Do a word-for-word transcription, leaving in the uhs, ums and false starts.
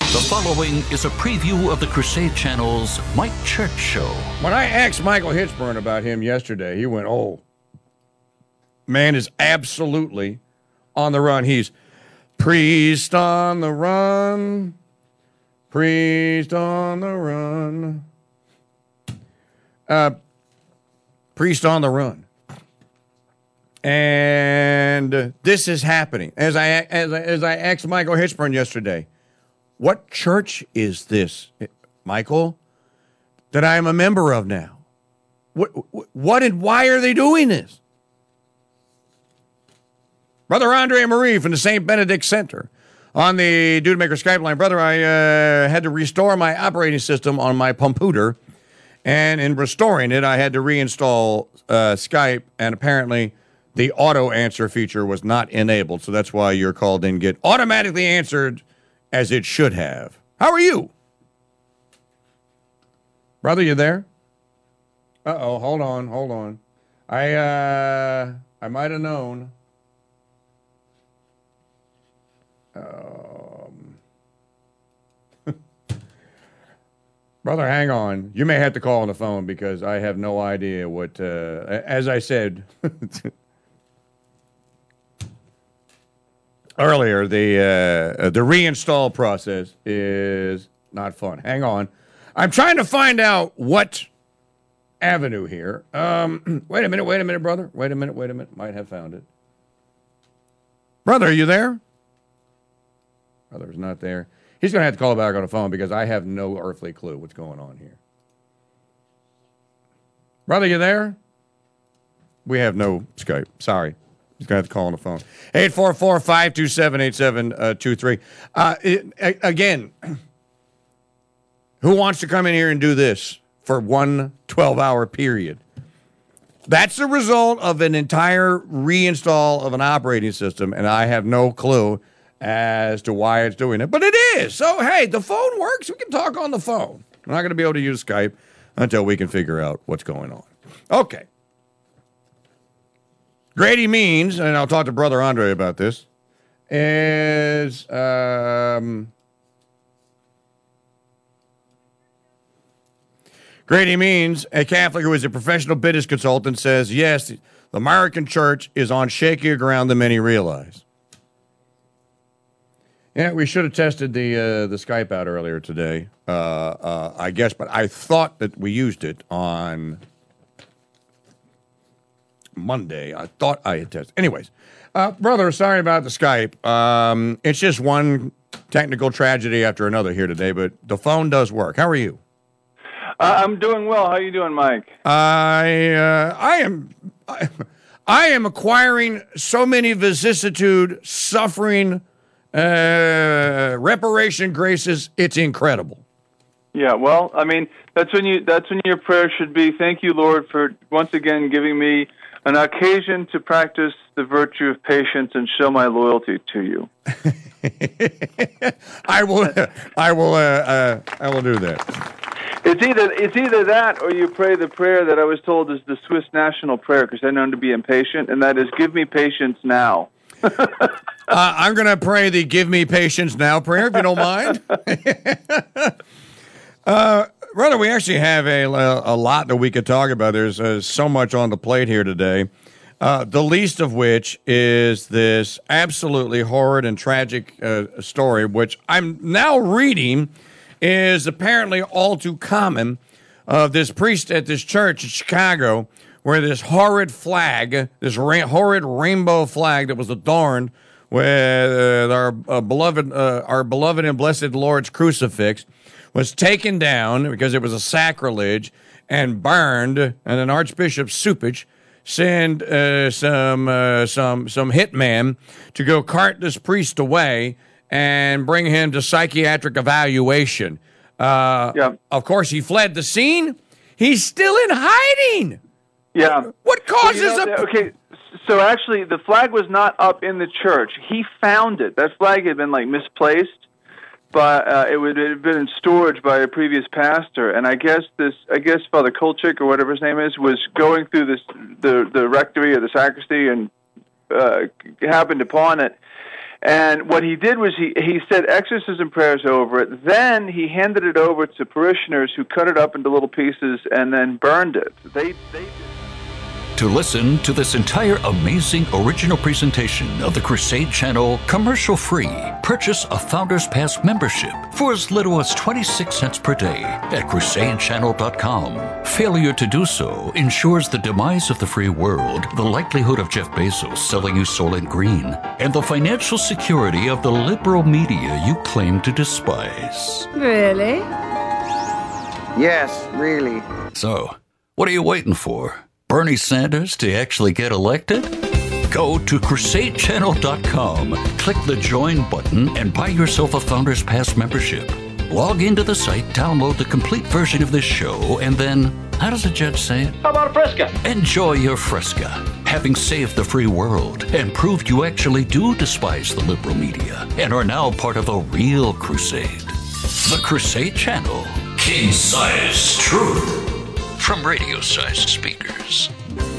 The following is a preview of the Crusade Channel's Mike Church Show. When I asked Michael Hitchburn about him yesterday, he went, oh, man is absolutely on the run. He's priest on the run, priest on the run, uh, priest on the run. And this is happening. As I, as I, as I asked Michael Hitchburn yesterday, what church is this, Michael, that I am a member of now? What, what and why are they doing this? Brother Andre Marie from the Saint Benedict Center on the Dude Maker Skype line. Brother, I uh, had to restore my operating system on my computer, and in restoring it, I had to reinstall uh, Skype, and apparently the auto answer feature was not enabled, so that's why your call didn't get automatically answered as it should have. How are you? Brother, you there? Uh-oh, hold on, hold on. I, uh, I might have known. Um, Brother, hang on. You may have to call on the phone because I have no idea what, uh, as I said earlier, the uh, the reinstall process is not fun. Hang on. I'm trying to find out what avenue here. Um, wait a minute, wait a minute, brother. Wait a minute, wait a minute. Might have found it. Brother, are you there? Brother's not there. He's going to have to call back on the phone because I have no earthly clue what's going on here. Brother, you there? We have no Skype. Sorry. He's going to have to call on the phone. eight four four, five two seven, eight seven two three. Uh, it, a, again, who wants to come in here and do this for one twelve-hour period? That's the result of an entire reinstall of an operating system, and I have no clue as to why it's doing it. But it is. So, hey, the phone works. We can talk on the phone. We're not going to be able to use Skype until we can figure out what's going on. Okay. Grady Means, and I'll talk to Brother Andre about this, is um, Grady Means, a Catholic who is a professional business consultant, says, yes, the American church is on shakier ground than many realize. Yeah, we should have tested the uh, the Skype out earlier today, uh, uh, I guess, but I thought that we used it on Monday. I thought I had tested. Anyways, uh, brother, sorry about the Skype. Um, it's just one technical tragedy after another here today, but the phone does work. How are you? Uh, I'm doing well. How are you doing, Mike? I uh, I am I, I am acquiring so many vicissitude, suffering, uh, reparation graces. It's incredible. Yeah, well, I mean, that's when you that's when your prayer should be. Thank you, Lord, for once again giving me an occasion to practice the virtue of patience and show my loyalty to you. I will. I will. Uh, uh, I will do that. It's either it's either that or you pray the prayer that I was told is the Swiss national prayer because I know to be impatient, and that is, give me patience now. uh, I'm going to pray the give me patience now prayer, if you don't mind. uh, brother, we actually have a, a lot that we could talk about. There's uh, so much on the plate here today, uh, the least of which is this absolutely horrid and tragic uh, story, which I'm now reading is apparently all too common, of this priest at this church in Chicago where this horrid flag, this ra- horrid rainbow flag that was adorned with uh, our uh, beloved, uh, our beloved and blessed Lord's crucifix, was taken down because it was a sacrilege and burned, and then Archbishop Supich sent uh, some uh, some some hitman to go cart this priest away and bring him to psychiatric evaluation. Uh, yeah. Of course, he fled the scene. He's still in hiding. Yeah. What causes well, you know, a... Okay, so actually, the flag was not up in the church. He found it. That flag had been, like, misplaced, but uh, it would have been in storage by a previous pastor. And I guess this, I guess Father Kolchik, or whatever his name is, was going through this the, the rectory or the sacristy and uh, happened upon it. And what he did was he, he said exorcism prayers over it. Then he handed it over to parishioners who cut it up into little pieces and then burned it. They, they did. To listen to this entire amazing original presentation of the Crusade Channel commercial-free, purchase a Founders Pass membership for as little as twenty-six cents per day at crusade channel dot com. Failure to do so ensures the demise of the free world, the likelihood of Jeff Bezos selling you Soylent Green, and the financial security of the liberal media you claim to despise. Really? Yes, really. So, what are you waiting for? Bernie Sanders to actually get elected? Go to crusade channel dot com, click the Join button, and buy yourself a Founders Pass membership. Log into the site, download the complete version of this show, and then, how does the judge say it? How about a Fresca? Enjoy your Fresca, having saved the free world and proved you actually do despise the liberal media and are now part of a real crusade. The Crusade Channel, king-size truth. From radio-sized speakers.